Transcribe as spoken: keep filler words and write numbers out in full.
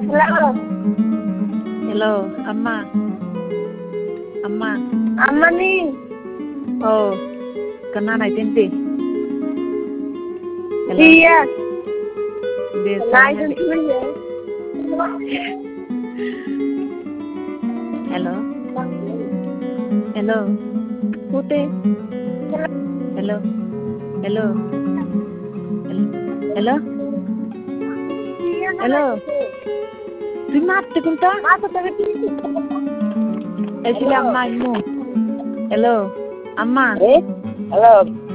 Hello. Hello, Amma. Amma. Amma ni. Oh, kana naitente. Hello. Iya. Desa. Naitente. Hello. Hello. Pute. Hello. Hello. Hello. Hello. তুই মারতে কোনটা? এই ছিল আম্মা আম্মু। Hello. Amma. Hello.